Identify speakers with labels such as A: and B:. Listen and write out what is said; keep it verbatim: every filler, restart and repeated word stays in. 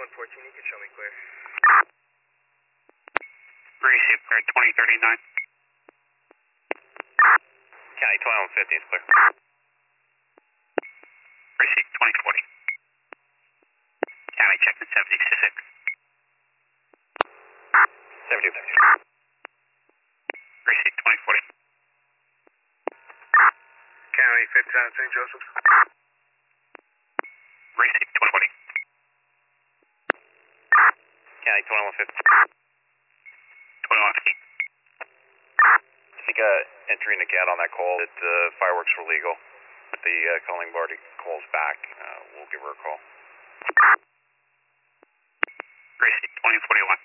A: one fourteen, you can show me clear.
B: Receive clear, twenty thirty-nine.
C: County twenty-one fifteen is clear.
B: Receive twenty forty. County checking seventy-six.
C: seventy-two.
B: Receive twenty forty.
A: County fifty on Saint Joseph's.
B: Receive twenty forty.
C: County twenty-one fifty.
B: twenty-one fifty.
C: I think uh, entering the cat on that call that uh, fireworks were legal. If the uh, calling party calls back, uh, we'll give her a call.
B: Receive twenty forty-one.